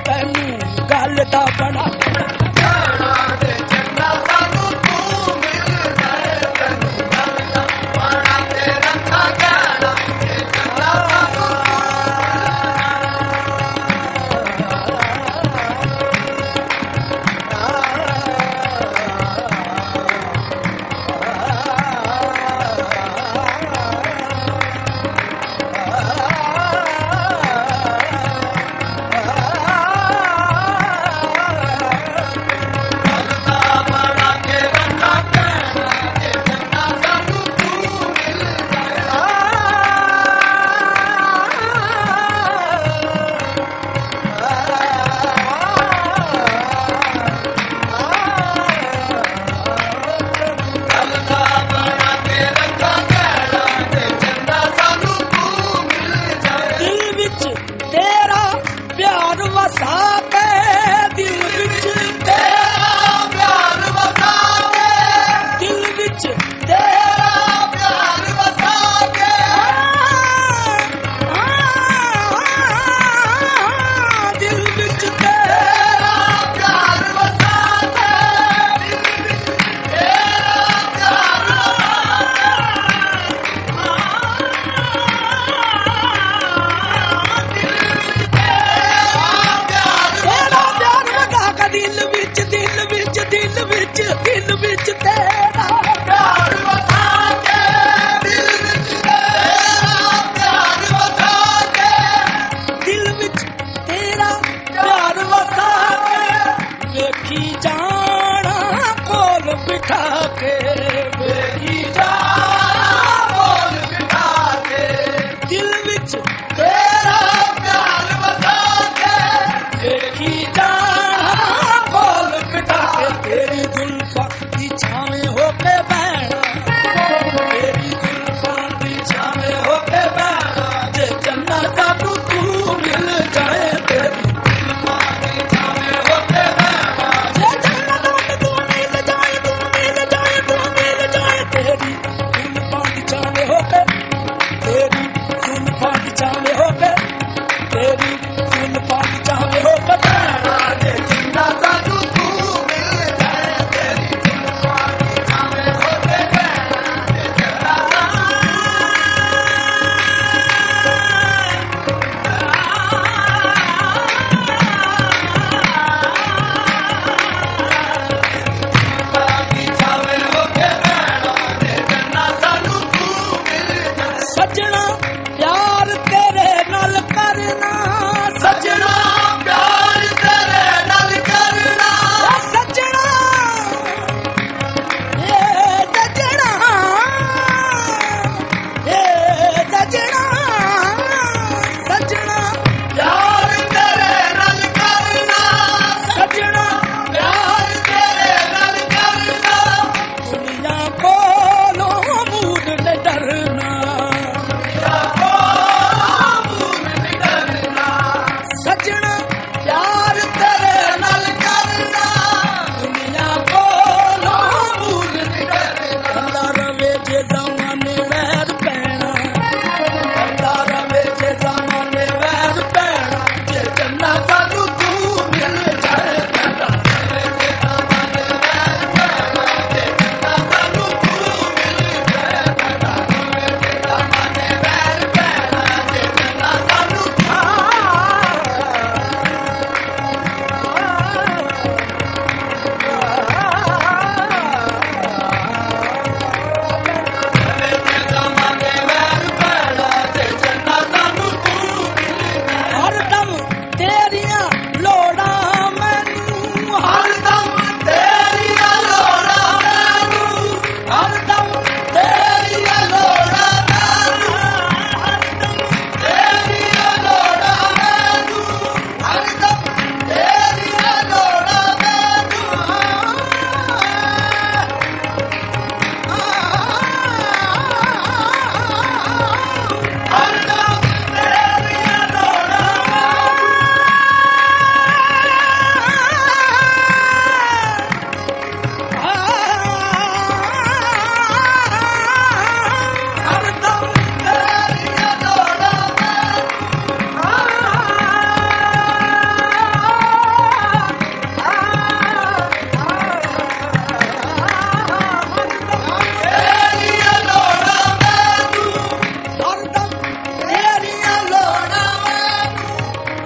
तैनू गल दा बड़ा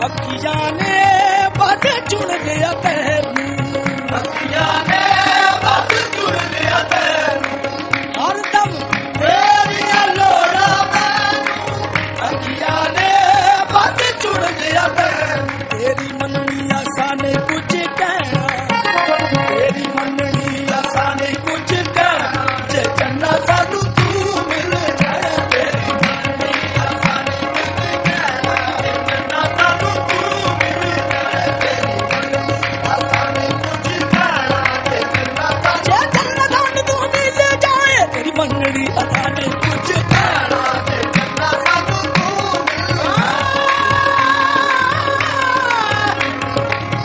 ਅੱਖੀਆਂ ਨੇ ਬਸ ਚੁਣ ਲਿਆ ਤੈਨੂੰ ਅੱਖੀਆਂ ਨੇ ਬਸ ਚੁਣ ਲਿਆ ਤੈਨੂੰ ਹਰਦਮ ਤੇਰੀਆਂ ਲੋੜਾਂ ਮੈਨੂੰ ਅੱਖੀਆਂ ਨੇ ਬਸ ਚੁਣ ਲਿਆ ਤੈਨੂੰ ਤੇਰੀ ਮੰਨਣੀ ਆਸਾਂ ਨੇ ਕੁਝ ਕਹਿਣਾ ਤੇਰੀ ਮੰਨਣੀ ਆਸਾਂ ਨੇ ਕੁਝ ਕਹਿਣਾ ਜੇ ਚੰਨਾ ਸਾਨੂੰ ਤੂੰ ਮਿਲ ਜਾਏ ਤੇਰੀ ਮੰਨਣੀ ਆਸਾਂ ਨੇ ਕੁਝ ਕਹਿਣਾ ਜੇ ਚੰਨਾ ਸਾਨੂੰ ਤੂੰ ਮਿਲ ਜਾਏ ਤੇਰੀ ਮੰਨਣੀ ਆਸਾਂ ਨੇ ਕੁਝ ਕਹਿਣਾ ਜੇ ਚੰਨਾ ਸਾਨੂੰ ਤੂੰ ਮਿਲ ਜਾਏ ਤੇਰੀ ਮੰਨਣੀ ਆਸਾਂ ਨੇ ਕੁਝ ਕਹਿਣਾ ਜੇ ਚੰਨਾ ਸਾਨੂੰ ਤੂੰ ਮਿਲ ਜਾਏ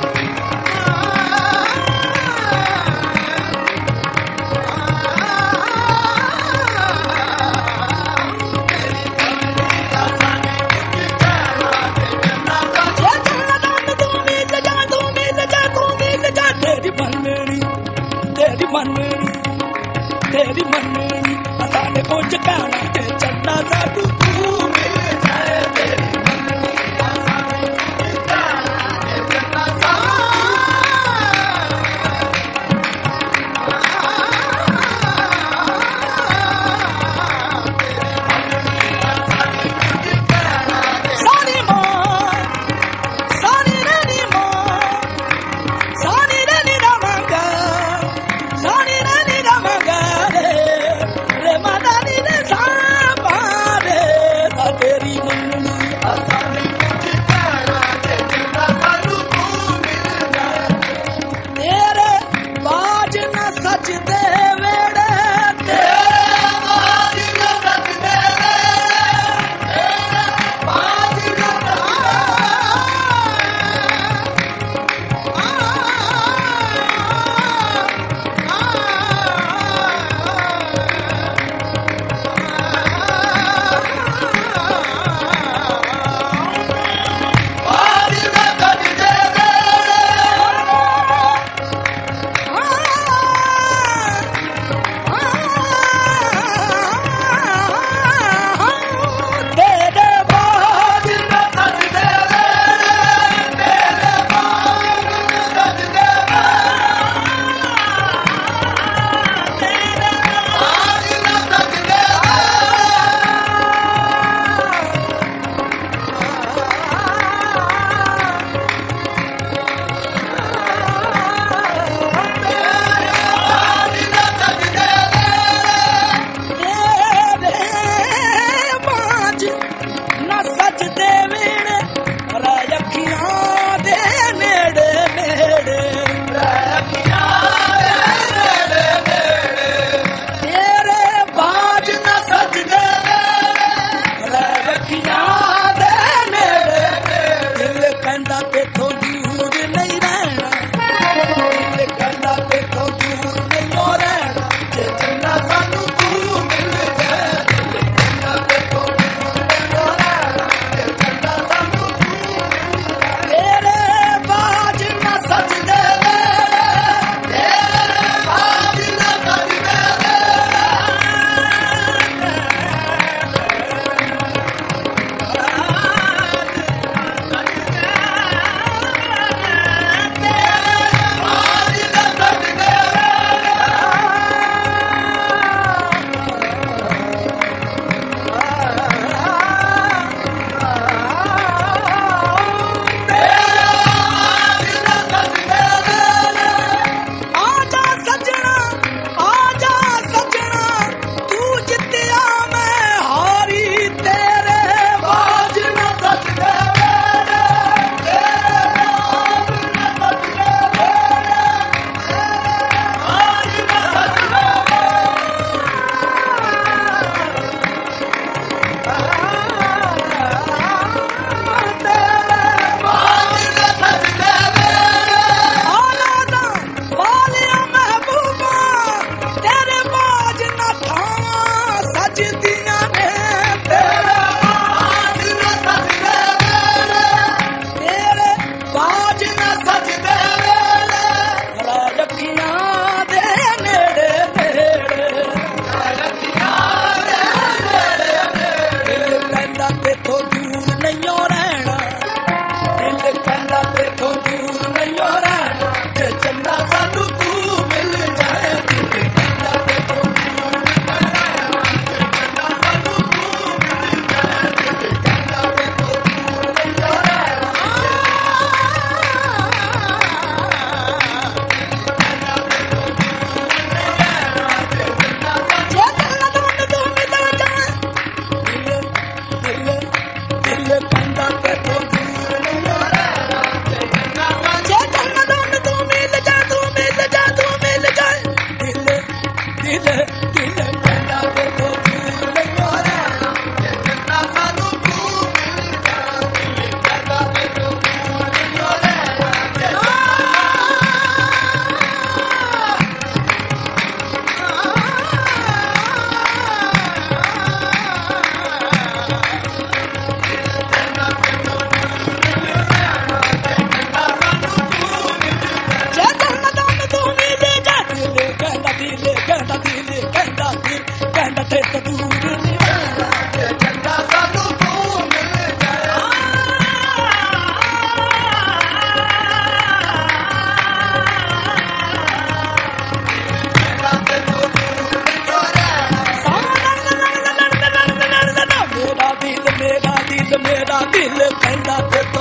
मेरा दिल कहना ते तो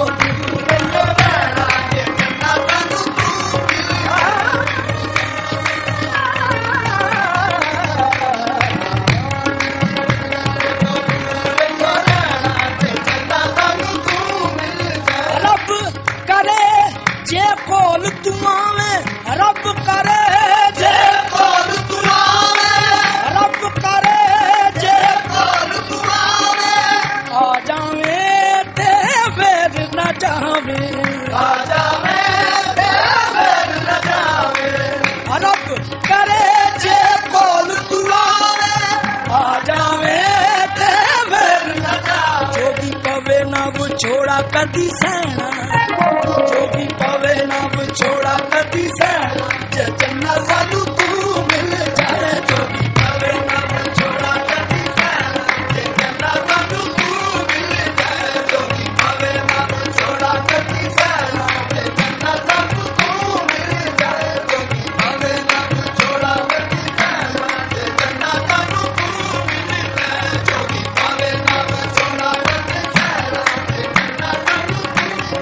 रब करे जे कोल तू आवे रब करे जे कोल तू आवे रब करे जे कोल तू आवे आ जावे ते फिर न जावे आ जावे ते फिर न जावे रब करे जे कोल तू आवे आ जावे ते फिर न जावे जो भी पवे ना वो छोड़ा कदी सहना जो भी पवे ना वो छोड़ा कदी सहना जे जन्ना सानू तू मिल जाए जो भी पवे ना वो छोड़ा कदी सहना जे जन्ना सानू तू मिल जाए जो भी पवे ना वो छोड़ा कदी सहना जे जन्ना सानू तू मिल जाए जो भी पवे ना वो छोड़ा कदी सहना जे जन्ना सानू तू मिल जाए जो भी पवे ना वो छोड़ा कदी सहना जे जन्ना सानू तू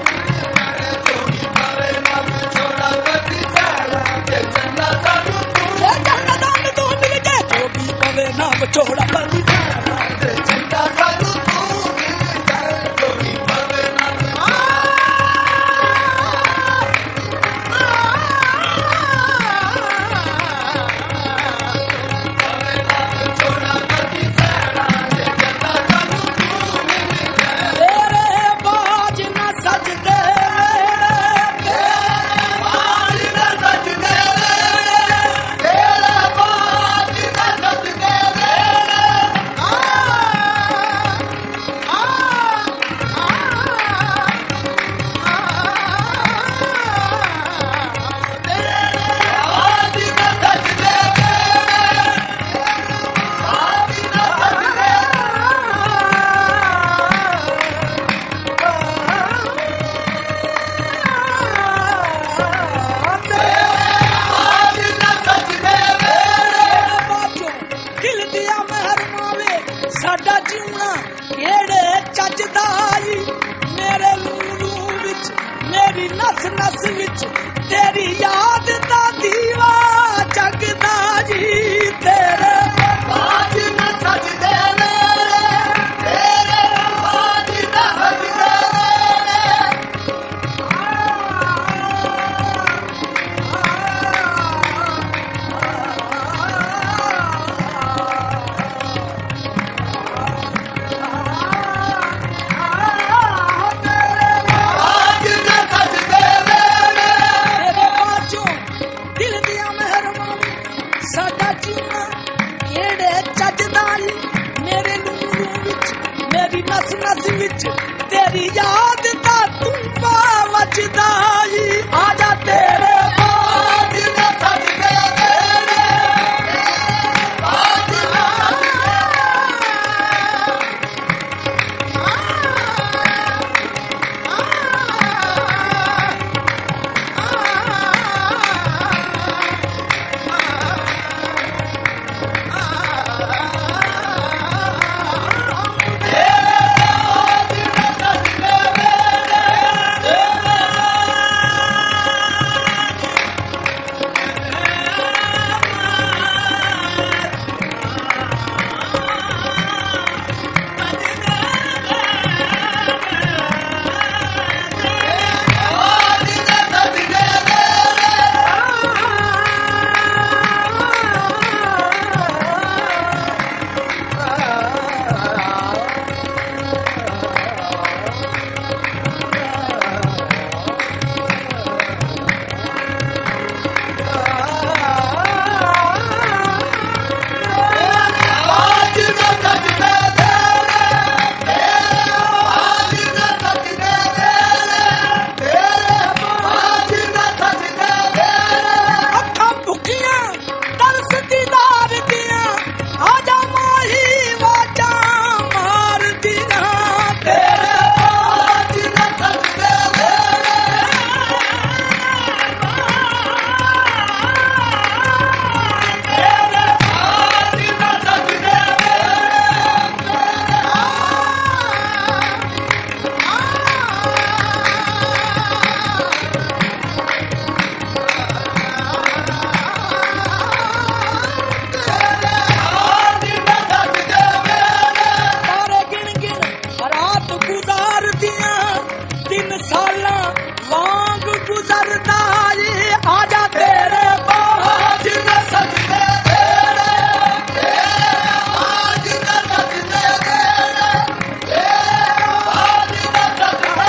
छोड़ा पदी चंदा साधु तू मिल जाए जो भी पवे ना छोड़ा पदी चंदा साधु तू मिल जाए तेरे बाज न सजदे बाज न सजदे तेरे बाज न सजदे साडा जीवना केड़े चजदाई मेरे लूलू विच मेरी नस नस विच तेरी याद दा दीवा जगदा जी तेरे बाज न सजदे तेरे बाज न सजदे तेरे बाजों सालां वांग गुजरदा ये आजा तेरे बाज न सजदे तेरे बाज न सजदे तेरे बाज न सजदे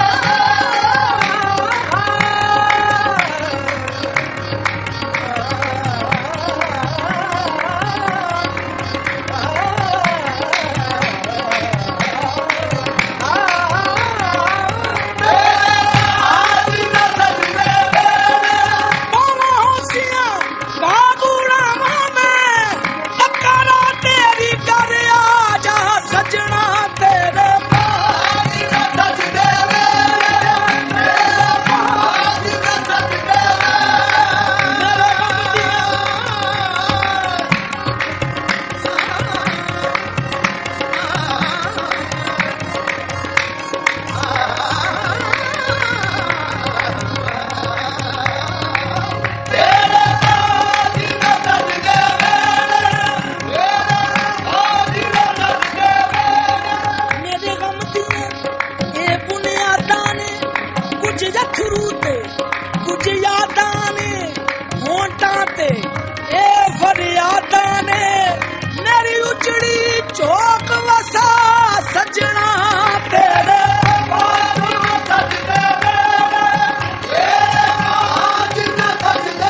चौक वसा सजना तेरे बाज न सजदे तेरे बाज न सजदे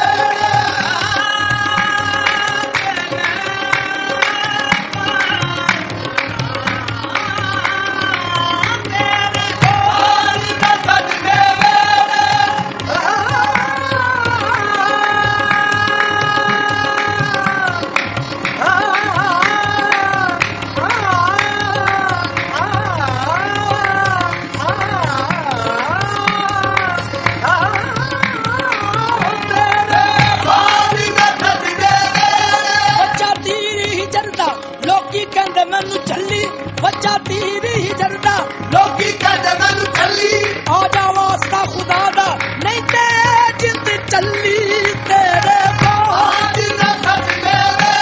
मैनू चली बच्चा तीर ही जरदा लोकी कहते मैनू चली आजा वास्ता खुदा दा नहीं ते जिंद चली तेरे बाज न सजदे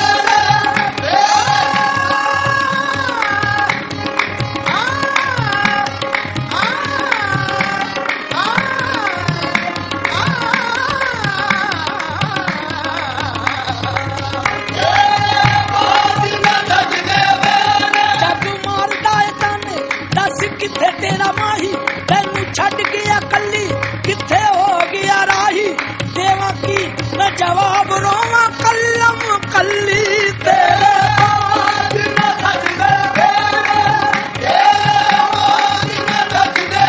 किथे तेरा माही तैनू छड़ गया कली किथे हो गया राही देवा की मैं जवाब रोवा कलम कली तेरे बाज न सजदे तेरे बाज न सजदे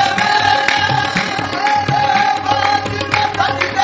तेरे बाज न सजदे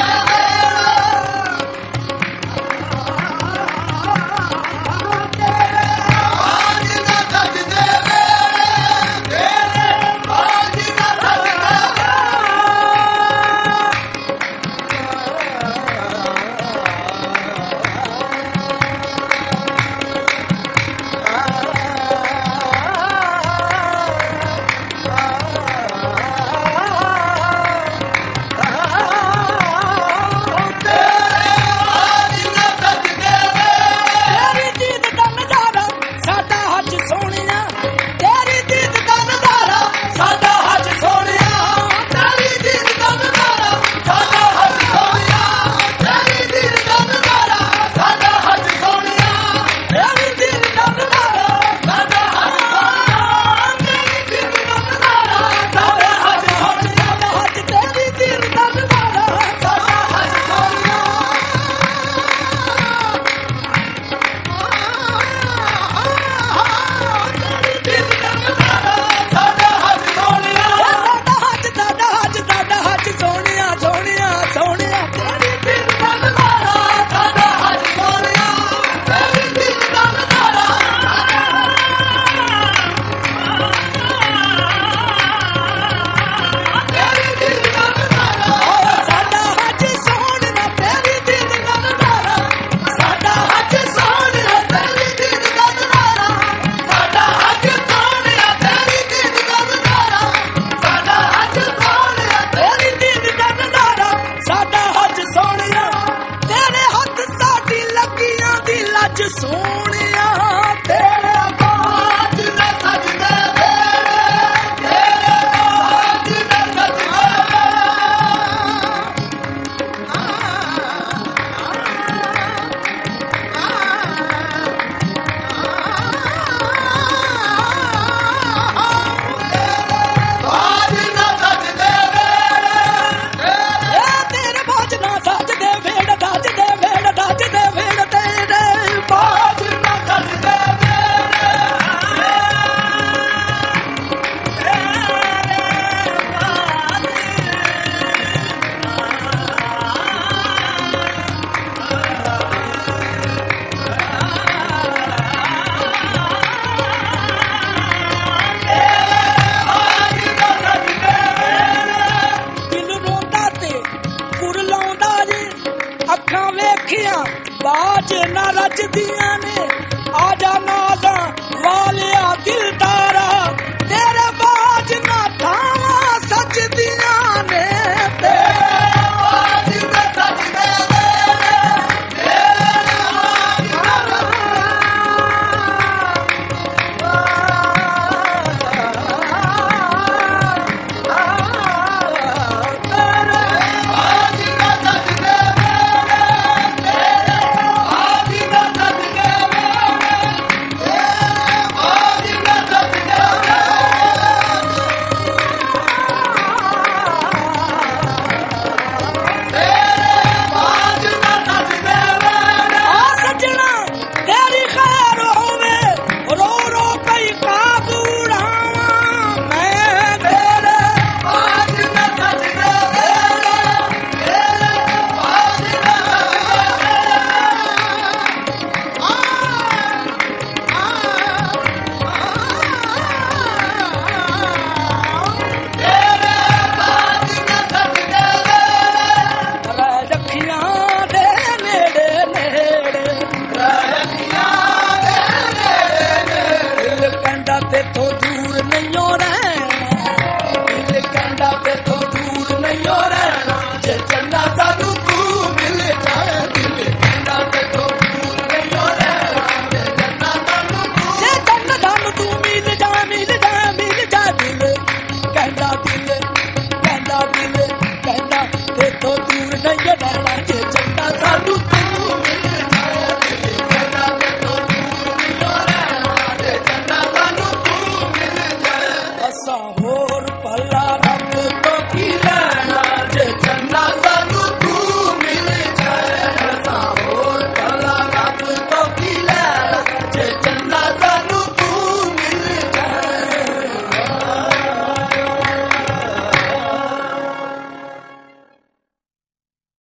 ਹੋਰ ਭਲਾ ਰੱਬ ਤੋਂ ਕੀ